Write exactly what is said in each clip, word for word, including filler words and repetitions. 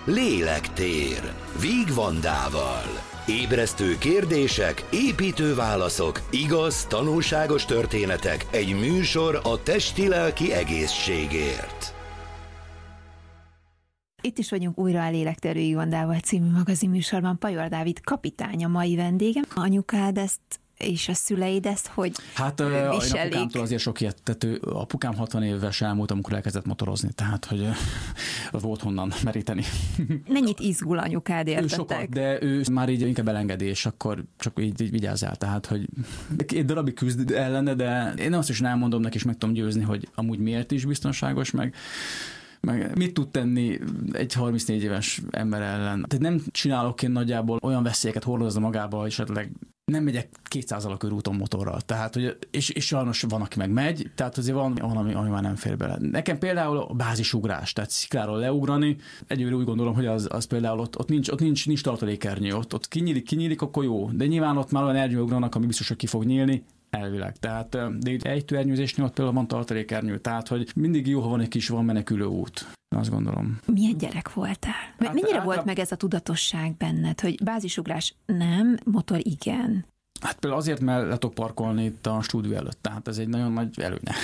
Lélektér Víg Vandával. Ébresztő kérdések, építő válaszok, igaz, tanulságos történetek, egy műsor a testi-lelki egészségért. Itt is vagyunk újra a Lélektér Víg Vandával című magazinműsorban. Pajor Dávid kapitány a mai vendégem. Anyukád ezt és a szüleid ezt hogy hát, viselik? Hát apukámtól azért sok ilyet, tehát apukám hatvan éves elmúlt, amikor elkezdett motorozni, tehát hogy volt honnan meríteni. Mennyit izgul anyukád, értetek? Ő sokat, de ő már így inkább elengedés, akkor csak így, így vigyázzál, tehát hogy egy darabig küzd ellene, de én azt is elmondom neki, és meg tudom győzni, hogy amúgy miért is biztonságos, meg meg mit tud tenni egy harmincnégy éves ember ellen. Tehát nem csinálok én nagyjából olyan veszélyeket hordozza magába, hogy esetleg nem megyek kétszáz a körúton motorral. Tehát, hogy, és, és sajnos van, aki meg megy, tehát azért van, van ami, ami már nem fér bele. Nekem például a bázisugrás, tehát szikláról leugrani, egyébként úgy gondolom, hogy az, az például ott, ott, nincs, ott nincs, nincs tartalékernyő, ott, ott kinyílik, kinyílik, akkor jó. De nyilván ott már olyan ernyő ugranak, ami biztos, hogy ki fog nyílni, elvileg. Tehát de itt ejtőernyőzésnél ott például van tartalékernyő, tehát hogy mindig jó, ha van egy kis van menekülő út. Azt gondolom. Milyen gyerek voltál? Hát, Mennyire hát, volt hát, meg ez a tudatosság benned, hogy bázisugrás nem, motor igen? Hát például azért, mert le tudok parkolni itt a stúdió előtt, tehát ez egy nagyon nagy előnye.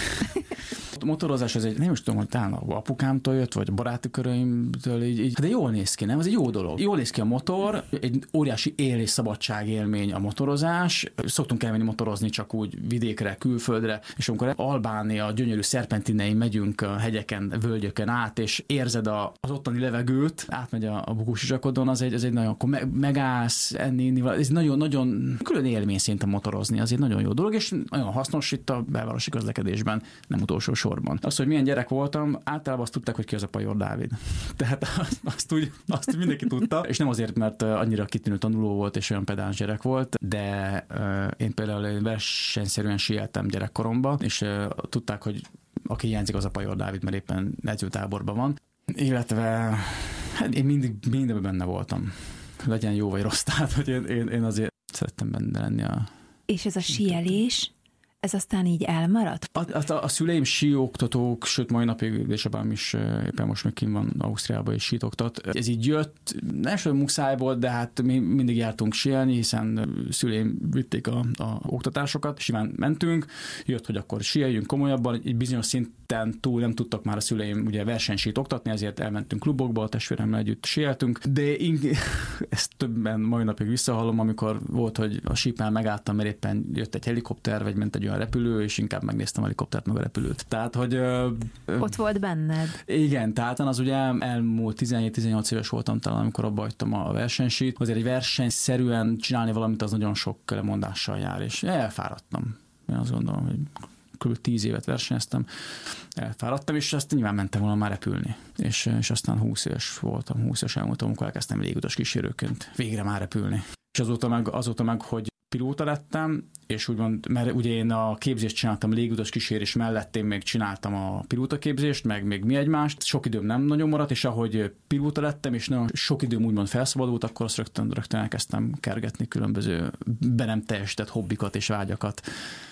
A motorozás, ez egy, nem is tudom, hogy talán apukámtól jött, vagy a baráti köröimtől, így, így, de jól néz ki, nem? Ez egy jó dolog. Jól néz ki a motor, egy óriási él és szabadság élmény a motorozás. Szoktunk elmenni motorozni csak úgy vidékre, külföldre, és amikor Albánia gyönyörű szerpentinei megyünk a hegyeken, völgyöken át, és érzed a, az ottani levegőt, átmegy a, a Bukósisakodon, az egy, az egy nagyon, akkor me, megállsz, enni, inni, ez nagyon-nagyon külön élmény szinten motorozni, az egy nagyon jó dolog, és nagyon hasznos itt a belvárosi közlekedésben, nem utolsó sorban. Azt, hogy milyen gyerek voltam, általában azt tudták, hogy ki az a Pajor Dávid. Tehát azt, azt, úgy, azt mindenki tudta, és nem azért, mert annyira kitűnő tanuló volt, és olyan pedáns gyerek volt, de uh, én például versenyszerűen sieltem gyerekkoromban, és uh, tudták, hogy aki hiányzik, az a Pajor Dávid, mert éppen edzőtáborban van. Illetve hát én mindig mindenben benne voltam. Legyen jó vagy rossz, tehát hogy én, én, én azért szerettem benne lenni a... És ez a síelés, ez aztán így elmaradt? A, a, a szüleim síoktatók, sőt mai napig édesapám is éppen most még kint van Ausztriában és sítoktat. Ez így jött, nem is olyan muszáj volt, de hát mi mindig jártunk síelni, hiszen szüleim vitték a, a oktatásokat, simán mentünk, jött, hogy akkor síeljünk komolyabban, egy bizonyos szinten túl nem tudtak már a szüleim ugye versenysít oktatni, ezért elmentünk klubokba, a testvéremmel együtt síeltünk, de ing- ezt többen mai napig visszahallom, amikor volt, hogy a sípán megálltam, mert éppen jött egy helikopter, vagy ment egy olyan repülő, és inkább megnéztem a helikoptert meg a repülőt. Tehát, hogy... Ö, Ott volt benned? Igen, tehát az ugye elmúlt tizenhét-tizennyolc éves voltam talán, amikor abba hagytam a versenysít. Azért egy versenyszerűen csinálni valamit, az nagyon sok lemondással jár, és elfáradtam. Én azt gondolom, hogy kb. tíz évet versenyeztem, elfáradtam, és azt nyilván mentem volna már repülni. És, és aztán húsz éves voltam, húsz éves elmúltam, amikor elkezdtem légutas kísérőként végre már repülni. És azóta meg, azóta meg hogy pilóta lettem, és úgymond, mert ugye én a képzést csináltam, légutas kísérés mellett én még csináltam a pilótaképzést, meg még mi egymást. Sok időm nem nagyon maradt, és ahogy pilóta lettem, és nagyon sok időm úgymond felszabadult, akkor azt rögtön, rögtön elkezdtem kergetni különböző be nem teljesített hobbikat és vágyakat.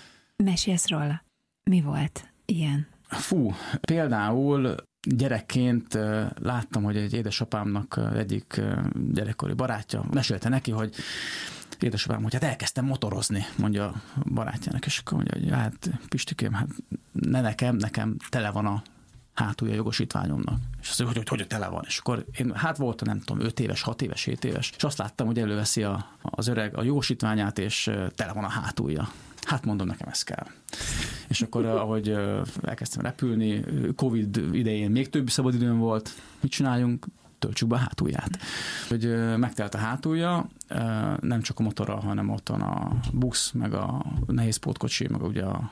Mesélsz róla. Mi volt ilyen? Fú, például gyerekként láttam, hogy egy édesapámnak egyik gyerekkori barátja mesélte neki, hogy édesapám, hogy hát elkezdtem motorozni, mondja a barátjának, és akkor mondja, hogy hát Pistikém, hát ne nekem, nekem tele van a hátulja jogosítványomnak. És azt mondja, hogy, hogy hogy tele van. És akkor én hát voltam, nem tudom, öt éves, hat éves, hét éves, és azt láttam, hogy előveszi a, az öreg a jogosítványát, és tele van a hátulja. Hát mondom, nekem ez kell. És akkor, ahogy elkezdtem repülni, Covid idején még több szabadidőm volt, mit csináljunk? Töltsük be a hátulját. Hogy megtelt a hátulja, nem csak a motorral, hanem ott van a busz, meg a nehéz pótkocsi, meg ugye a,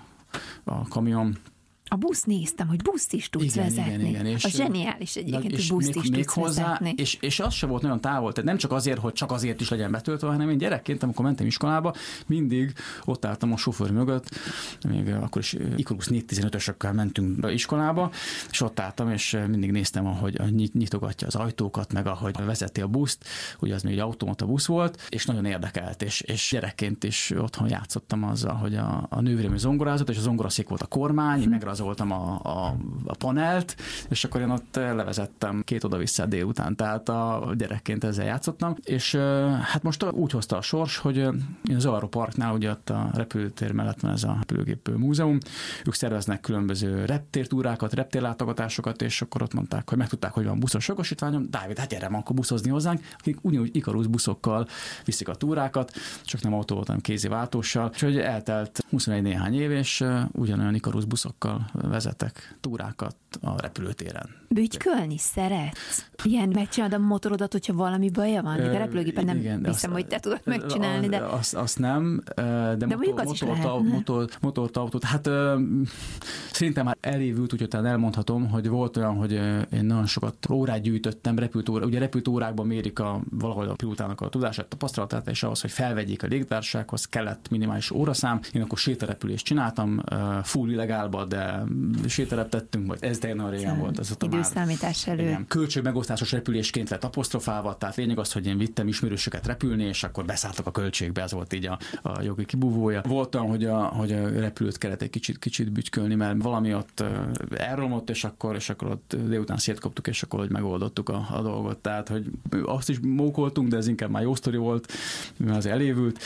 a kamion. A busz néztem, hogy buszt is tudsz igen, vezetni. Igen, igen. És, az zseniális egyébként, hogy buszt még, is még tudsz hozzá, vezetni. És, és az se volt nagyon távol, tehát nem csak azért, hogy csak azért is legyen betöltve, hanem én gyerekként, amikor mentem iskolába, mindig ott álltam a sofőr mögött, még akkor is Ikarus négyszáztizenötösökkel mentünk iskolába, és ott álltam, és mindig néztem, ahogy nyitogatja az ajtókat, meg ahogy vezeti a buszt, ugye az még egy automata busz volt, és nagyon érdekelt, és, és gyerekként is otthon játszottam azzal, hogy a, a nővérem zongorázott, és a zongoraszék volt a kormány, meg lerajzoltam a, a, a panelt, és akkor én ott levezettem két oda-vissza délután, tehát a gyerekként ezzel játszottam, és hát most úgy hozta a sors, hogy én az Aero Parknál, ugye ott a repülőtér mellett van ez a repülőgép múzeum, ők szerveznek különböző reptértúrákat, reptérlátogatásokat, és akkor ott mondták, hogy megtudták, hogy van buszos jogosítványom, Dávid, hát gyere, akkor buszozni hozzánk, akik ugyanúgy Ikarus buszokkal viszik a túrákat, csak nem autó voltam, kézi váltóssal, és hogy eltelt huszonegy néhány év, és ugyanolyan Ikarus buszokkal vezetek túrákat a repülőtéren. Bütykölni szeretsz? Ilyen megcsinálod a motorodat, hogyha valami baja van? De a repülőgépen nem igen, hiszem, azt, hogy te tudod megcsinálni, de... Azt, azt nem, de, de motor, motor, motor, motortautót, hát szerintem már elévült, úgyhogy talán elmondhatom, hogy volt olyan, hogy én nagyon sokat órát gyűjtöttem, repült óra, ugye repült órákban mérik a, valahol a pilótának a tudását, tapasztalatát, és ahhoz, hogy felvegyék a légitársasághoz, kellett minimális óraszám. Én akkor sétarepülést csináltam, full illegálba, de sétareptettünk, vagy ez tényleg régen volt. Ez időszámítás elő. Igen, költségmegosztásos repülésként lett apostrofálva, tehát lényeg az, hogy én vittem ismerősöket repülni, és akkor beszálltak a költségbe, ez volt így a, a jogi kibúvója. Volt olyan, hogy a, hogy a repülőt kellett egy kicsit, kicsit bütykölni, mert valami ott elromlott, és akkor, és akkor ott délután szétkaptuk, és akkor hogy megoldottuk a, a dolgot. Tehát, hogy azt is mókoltunk, de ez inkább már jó sztori volt, mert az elévült,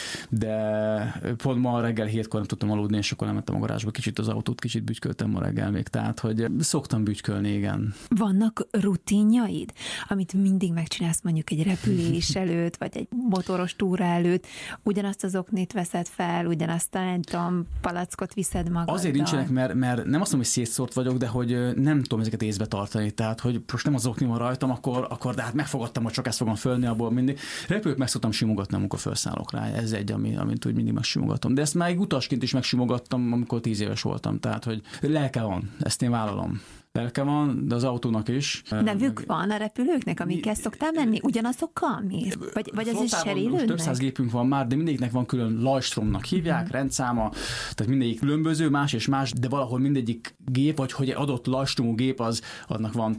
de pont ma reggel hétkor nem tudtam aludni, és akkor lementem a garázsba, kicsit az autót, kicsit bütyköltem ma reggel még, tehát, hogy szoktam bütykölni, igen. Vannak rutinjaid, amit mindig megcsinálsz mondjuk egy repülés előtt, vagy egy motoros túra előtt, ugyanazt az oknét veszed fel, ugyanazt a nem tudom, palackot viszed magaddal? Azért nincsenek, mert, mert nem azt mondom, hogy szétszórt vagyok, de hogy nem tudom ezeket észbe tartani, tehát hogy most nem az okni van rajtam, akkor, akkor de hát megfogadtam, hogy csak ezt fogom fölni abból mindig. Repülőt meg szoktam simogatni, amikor felszállok rá. Ez egy, ami, amit úgy mindig megsimogatom. De ezt már egy utasként is megsimogattam, amikor tíz éves voltam, tehát hogy lelke van, ezt én vállalom. Lelke van, de az autónak is. Nevük meg... van a repülőknek, amikkel szoktál menni? Ugyanazokkal mi? Vagy, vagy ez is cserélődnek? Több száz gépünk van már, de mindegyiknek van külön Lajstromnak hívják, uh-huh. rendszáma, tehát mindegyik különböző, más és más, de valahol mindegyik gép, vagy hogy adott Lajstromú gép, az annak van.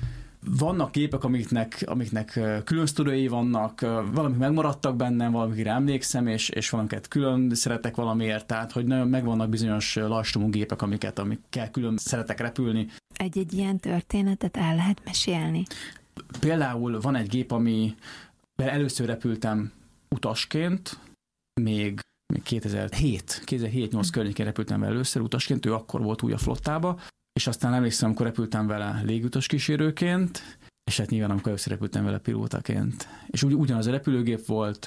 Vannak gépek, amiknek, amiknek külön sztoriai vannak, valamik megmaradtak bennem, valamikre emlékszem, és, és valamiket külön szeretek valamiért, tehát hogy nagyon megvannak bizonyos Lajstromú gépek, amiket, amikkel külön szeretek repülni. Egy-egy ilyen történetet el lehet mesélni? Például van egy gép, ami először repültem utasként, még, még kétezer-hét nyolc környékén repültem vele először utasként, ő akkor volt új a flottába, és aztán emlékszem, amikor repültem vele légutas kísérőként, és hát nyilván amikor először repültem vele pilótaként. És ugy, ugyanaz a repülőgép volt,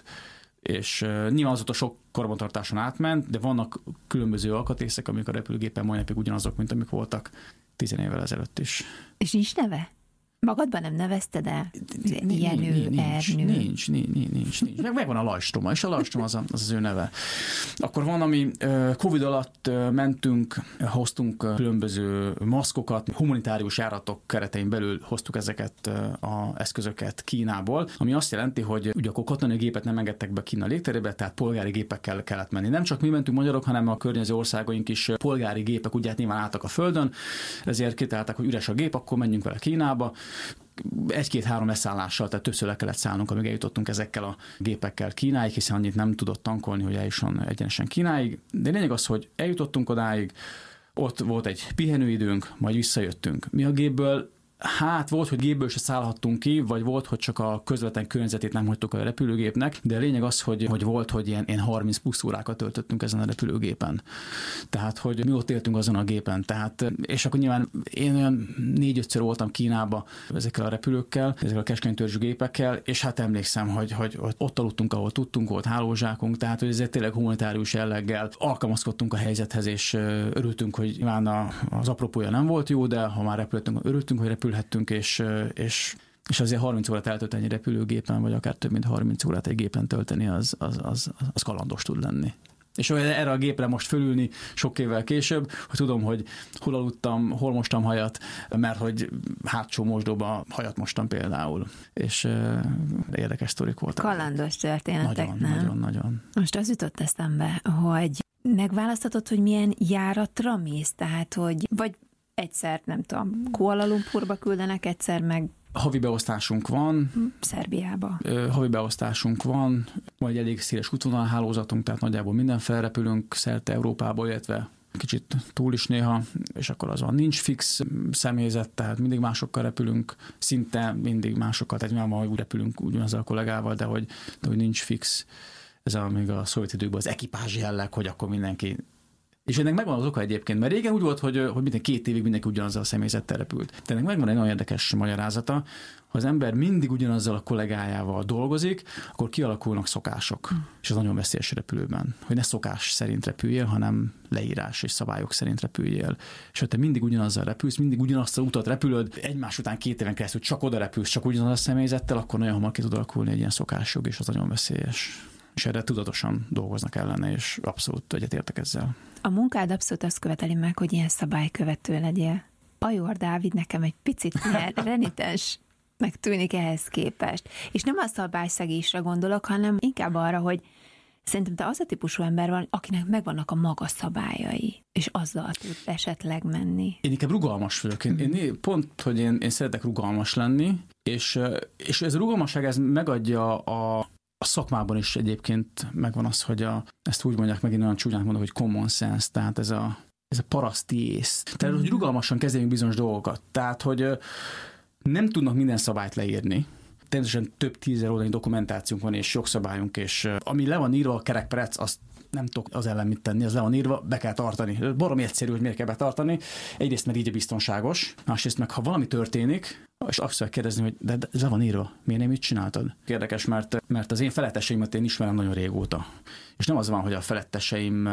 és uh, nyilván azóta sok karbantartáson átment, de vannak különböző alkatrészek, amik a repülőgépen mai napig ugyanazok, mint amik voltak tíz évvel ezelőtt is. És nincs neve? Magadban nem nevezted el? Jenő, Ernő? Nincs, nincs, nincs, nincs. Meg, megvan a Lajstroma, és a Lajstrom az, a, az az ő neve. Akkor van, ami Covid alatt mentünk, hoztunk különböző maszkokat, humanitárius járatok keretein belül hoztuk ezeket az eszközöket Kínából, ami azt jelenti, hogy ugye akkor katonai gépet nem engedtek be Kína légterébe, tehát polgári gépekkel kellett menni. Nem csak mi mentünk magyarok, hanem a környező országaink is polgári gépek, ugye hát nyilván álltak a földön, ezért kitalálták, hogy üres a gép, akkor menjünk vele Kínába. Egy-két-három leszállással, tehát többször le kellett szállnunk, amíg eljutottunk ezekkel a gépekkel Kínáig, hiszen annyit nem tudott tankolni, hogy eljusson egyenesen Kínáig. De lényeg az, hogy eljutottunk odáig, ott volt egy pihenőidőnk, majd visszajöttünk. Mi a gépből Hát volt, hogy gépből se szállhattunk ki, vagy volt, hogy csak a közvetlen környezetét nem hagytuk a repülőgépnek, de a lényeg az, hogy, hogy volt, hogy ilyen, ilyen harminc plusz órákat töltöttünk ezen a repülőgépen. Tehát, hogy mi ott éltünk azon a gépen. Tehát, és akkor nyilván én olyan négy-ötször voltam Kínába ezekkel a repülőkkel, ezekkel a keskenytörzsű gépekkel, és hát emlékszem, hogy, hogy ott aludtunk, ahol tudtunk, volt hálózsákunk, tehát, hogy ezért tényleg humanitárius jelleggel alkalmazkodtunk a helyzethez, és örültünk, hogy nyilván az apropója nem volt jó, de ha már repültünk, örültünk, hogy repülhettünk, és, és, és azért harminc órát eltölteni egy repülőgépen, vagy akár több mint harminc órát egy gépen tölteni, az, az, az, az kalandos tud lenni. És erre a gépre most fölülni sok évvel később, hogy tudom, hogy hol aludtam, hol mostam hajat, mert hogy hátsó mosdóba hajat mostam például. És uh, érdekes sztorik voltak. Kalandos történetek, nagyon, nem? Nagyon, nagyon. Most az jutott eszembe, hogy megválaszthatod, hogy milyen járatra mész, tehát, hogy vagy egyszer, nem tudom, Kuala Lumpurba küldenek, egyszer meg havi beosztásunk van. Szerbiába. Havi beosztásunk van, vagy elég széles útvonalhálózatunk, tehát nagyjából minden felrepülünk szerte Európába, illetve kicsit túl is néha, és akkor az van, nincs fix személyzet, tehát mindig másokkal repülünk, szinte mindig másokkal, tehát nyilván van, hogy úgy repülünk ugyanazzal a kollégával, de hogy, de hogy nincs fix. Ez a, még a szovjet időkben az ekipázs jelleg, hogy akkor mindenki. És ennek megvan az oka egyébként, mert régen úgy volt, hogy, hogy minden két évig mindenki ugyanazzal a személyzettel repült. De ennek megvan egy nagyon érdekes magyarázata, ha az ember mindig ugyanazzal a kollégájával dolgozik, akkor kialakulnak szokások. Mm. És ez nagyon veszélyes repülőben, hogy ne szokás szerint repüljél, hanem leírás és szabályok szerint repüljél. És ha te mindig ugyanazzal repülsz, mindig ugyanazt az utat repülöd, egymás után két éven keresztül csak oda repülsz, csak ugyanaz a személyzettel, akkor nagyon hamar ki tud alakulni egy ilyen szokásjog, és az nagyon veszélyes. És erre tudatosan dolgoznak ellene, és abszolút egyetértek ezzel. A munkád abszolút azt követeli meg, hogy ilyen szabálykövető legyél. Bajor Dávid nekem egy picit ilyen renitens megtűnik ehhez képest. És nem a szabályszegésre gondolok, hanem inkább arra, hogy szerintem te az a típusú ember van, akinek megvannak a maga szabályai, és azzal tud esetleg menni. Én inkább rugalmas vagyok. Én, én pont, hogy én, én szeretek rugalmas lenni, és, és ez a rugalmasság ez megadja a A szakmában is egyébként megvan az, hogy a, ezt úgy mondják, megint olyan csúnyán mondok, hogy common sense, tehát ez a, ez a paraszti ész. Tehát, hogy rugalmasan kezeljünk bizonyos dolgokat. Tehát, hogy nem tudnak minden szabályt leírni. Természetesen több tízezer oldalnyi dokumentációnk van, és jogszabályunk, és ami le van írva a kerekperec, azt nem tudok az ellen mit tenni, az le van írva, be kell tartani. Baromi egyszerű, hogy miért kell betartani. Egyrészt, mert így a biztonságos, másrészt meg, ha valami történik, és azt kell kérdezni, hogy de, de ez le van írva, miért nem így csináltad? Érdekes, mert, mert az én feletteseimet én ismerem nagyon régóta. És nem az van, hogy a feletteseim,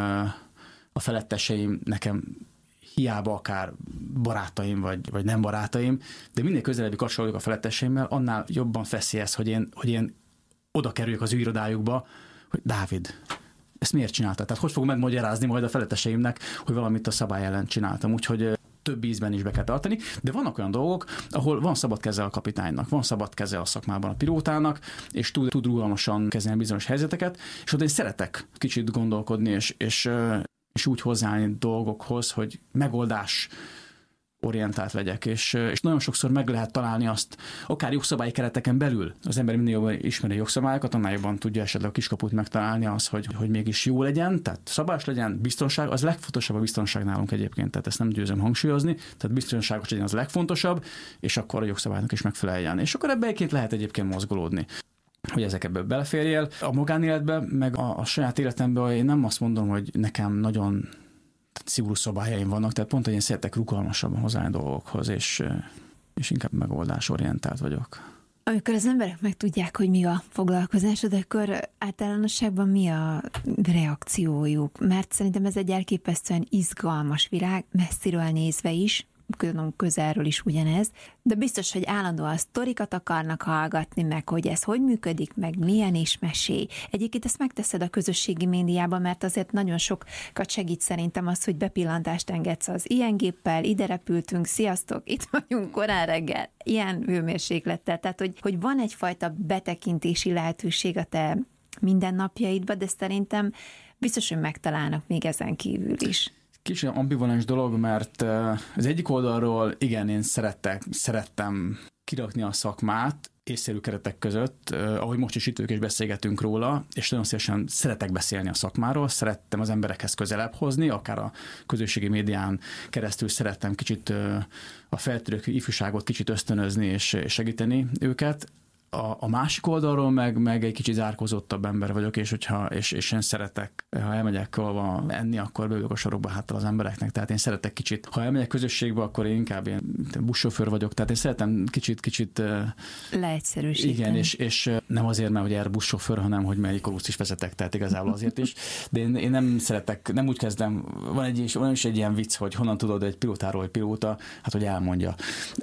a feletteseim nekem hiába akár barátaim, vagy, vagy nem barátaim, de minél közelebbi kapcsolódok a feletteseimmel, annál jobban feszi ez, hogy én, hogy én oda kerüljek az ő irodájukba, hogy Dávid, ezt miért csináltad? Tehát hogy fogom megmagyarázni majd a feletteseimnek, hogy valamit a szabály ellen csináltam. Úgyhogy több ízben is be kell tartani, de vannak olyan dolgok, ahol van szabad keze a kapitánynak, van szabad keze a szakmában a pilótának, és tud, tud rugalmasan kezelni bizonyos helyzeteket, és ott én szeretek kicsit gondolkodni, és, és, és úgy hozzáállni dolgokhoz, hogy megoldás orientált legyek, és, és nagyon sokszor meg lehet találni azt, akár jogszabályi kereteken belül. Az ember minél jobban ismeri a jogszabályokat, annál jobban tudja esetleg a kiskaput megtalálni az, hogy, hogy mégis jó legyen, tehát szabás legyen, biztonság, az legfontosabb a biztonság nálunk egyébként, tehát ezt nem győzöm hangsúlyozni, tehát biztonságos legyen az legfontosabb, és akkor a jogszabálynak is megfeleljen. És akkor ebbe egyébként lehet egyébként mozgolódni, hogy ezek ebből beleférjél. A magánéletbe, meg a, a saját életemben én nem azt mondom, hogy nekem nagyon szigorú szabályaim vannak, tehát pont, hogy én szeretek rugalmasabban hozzáállni dolgokhoz, és, és inkább megoldásorientált vagyok. Amikor az emberek megtudják, hogy mi a foglalkozásod, akkor általánosságban mi a reakciójuk? Mert szerintem ez egy elképesztően izgalmas világ, messziről nézve is, közelről is ugyanez, de biztos, hogy állandóan sztorikat akarnak hallgatni, meg hogy ez hogy működik, meg milyen is mesélj. Egyébként ezt megteszed a közösségi médiában, mert azért nagyon sokat segít szerintem az, hogy bepillantást engedsz az ilyen géppel, ide repültünk, sziasztok, itt vagyunk korán reggel, ilyen hőmérséklettel, tehát hogy, hogy van egyfajta betekintési lehetőség a te mindennapjaidba, de szerintem biztos, hogy megtalálnak még ezen kívül is. Kicsit ambivalens dolog, mert az egyik oldalról igen, én szerettek, szerettem kirakni a szakmát észszerű keretek között, ahogy most is itt ők is beszélgetünk róla, és nagyon szívesen szeretek beszélni a szakmáról, szerettem az emberekhez közelebb hozni, akár a közösségi médián keresztül szerettem kicsit a feltörekvő ifjúságot kicsit ösztönözni és segíteni őket. A, a másik oldalról meg, meg egy kicsit zárkózottabb ember vagyok, és, hogyha, és, és én szeretek, ha elmegyek valahol enni, akkor beülök a sarokba háttal az embereknek, tehát én szeretek kicsit, ha elmegyek közösségbe, akkor én inkább én buszsofőr vagyok, tehát én szeretem kicsit, kicsit leegyszerűsíteni. Igen, és, és nem azért, mert hogy erre buszsofőr, hanem hogy melyik korúzt is vezetek, tehát igazából azért is, de én, én nem szeretek, nem úgy kezdem, van, egy, van is egy ilyen vicc, hogy honnan tudod egy pilótáról, hogy pilóta, hát hogy elmondja.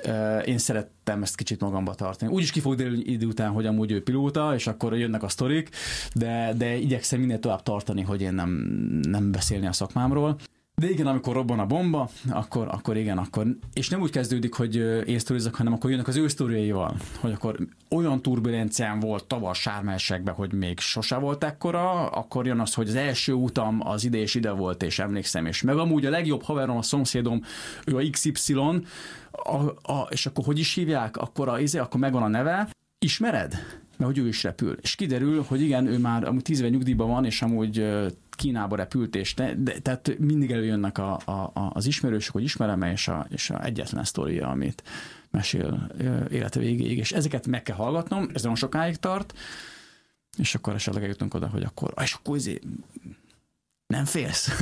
Én szerettem ezt kicsit magamba tartani. Úgyis ki fog derülni idő után, hogy amúgy ő pilóta, és akkor jönnek a sztorik, de, de igyekszem minél tovább tartani, hogy én nem, nem beszélni a szakmámról. De igen, amikor robban a bomba, akkor, akkor igen, akkor, és nem úgy kezdődik, hogy én sztorizok, hanem akkor jönnek az ő sztoriaival, hogy akkor olyan turbulencián volt tavaly Sharm-el-Sheikben, hogy még sose volt ekkora, akkor jön az, hogy az első utam az ide és ide volt, és emlékszem, és meg amúgy a legjobb haverom, a szomszédom, ő a iksz ipszilon, a, a, és akkor hogy is hívják, akkor, a, akkor megvan a neve, ismered? Mert hogy ő is repül. És kiderül, hogy igen, ő már amúgy tíz éve nyugdíjban van, és amúgy Kínába repült, és ne, de, tehát mindig előjönnek a, a, az ismerősök, hogy ismerem, és a, és a egyetlen sztoria, amit mesél élete végéig, és ezeket meg kell hallgatnom, ez nagyon sokáig tart, és akkor esetleg eljutunk oda, hogy akkor, és akkor azért nem félsz.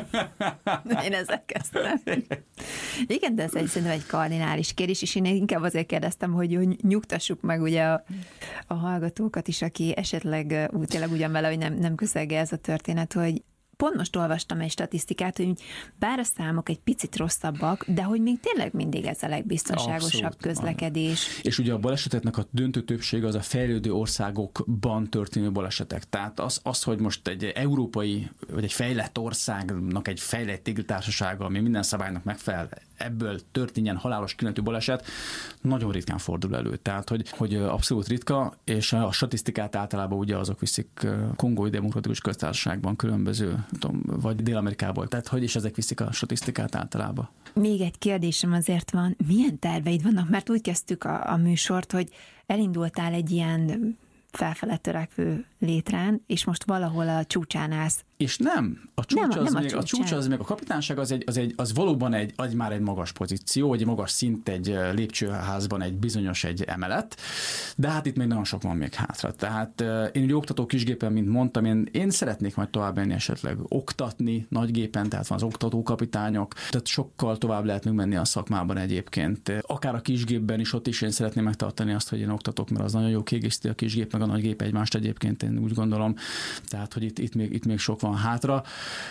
Én ezzel kezdtem. Igen, de ez egy, szerintem egy kardinális kérdés, és én inkább azért kérdeztem, hogy nyugtassuk meg ugye a, a hallgatókat is, aki esetleg úgy tényleg ugyan vele, hogy nem, nem közelge ez a történet, hogy pont most olvastam egy statisztikát, hogy bár a számok egy picit rosszabbak, de hogy még tényleg mindig ez a legbiztonságosabb Abszolút. közlekedés. És ugye a baleseteknek a döntő többsége az a fejlődő országokban történő balesetek. Tehát az, az, hogy most egy európai, vagy egy fejlett országnak egy fejlett társasága, ami minden szabálynak megfelel, ebből történjen halálos kimenetű baleset, nagyon ritkán fordul elő. Tehát, hogy, hogy abszolút ritka, és a statisztikát általában ugye azok viszik Kongói Demokratikus Köztársaságban különböző, tudom, vagy Dél-Amerikából. Tehát, hogy is ezek viszik a statisztikát általában. Még egy kérdésem azért van, milyen terveid vannak? Mert úgy kezdtük a, a műsort, hogy elindultál egy ilyen felfele törekvő létrán, és most valahol a csúcsán állsz. És nem, a csúcs, nem, az, nem még, a, a csúcs az még a kapitányság az, egy, az, egy, az valóban egy, egy, már egy magas pozíció, egy magas szint, egy lépcsőházban egy bizonyos egy emelet, de hát itt még nagyon sok van még hátra. Tehát én ugye oktató kisgépen, mint mondtam, én, én szeretnék majd tovább menni esetleg oktatni nagygépen, tehát van az oktatókapitányok, tehát sokkal tovább lehet még menni a szakmában egyébként. Akár a kisgépben is, ott is én szeretném megtartani azt, hogy én oktatok, mert az nagyon jó kiegészíti a kisgép meg a nagygép egymást egyébként, én úgy gondolom. Tehát, hogy itt, itt, még, itt még sok van hátra.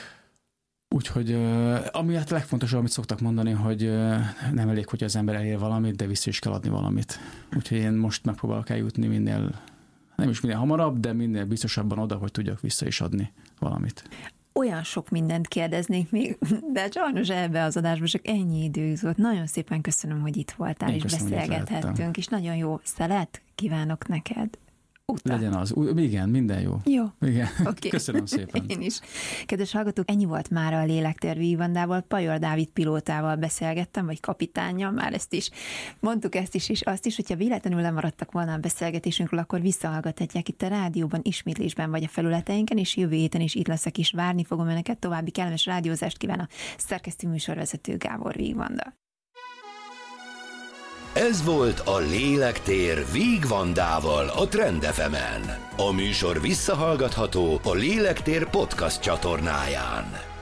Úgyhogy ami hát legfontosabb, amit szoktak mondani, hogy nem elég, hogy az ember elér valamit, de vissza is kell adni valamit. Úgyhogy én most megpróbálok eljutni minél, nem is minél hamarabb, de minél biztosabban oda, hogy tudjak vissza is adni valamit. Olyan sok mindent kérdeznék még, de sajnos ebbe az adásba csak ennyi idő jutott. Nagyon szépen köszönöm, hogy itt voltál, én és köszönöm, beszélgethettünk, és nagyon jó szelet kívánok neked. Utána. Legyen az. Igen, minden jó. Jó. Igen. Okay. Köszönöm szépen. Én is. Kedves hallgatók, ennyi volt már a Lélektér Vígvandával, Pajor Dávid pilótával beszélgettem, vagy kapitánnyal, már ezt is mondtuk ezt is, és azt is, hogyha véletlenül lemaradtak volna a beszélgetésünkről, akkor visszahallgathatják itt a rádióban, ismétlésben, vagy a felületeinken, és jövő héten is itt leszek, és várni fogom önöket. További kellemes rádiózást kíván a szerkesztő műsorvezető Gábor Vígvanda. Ez volt a Lélektér Vígvandával a Trend ef emen. A műsor visszahallgatható a Lélektér podcast csatornáján.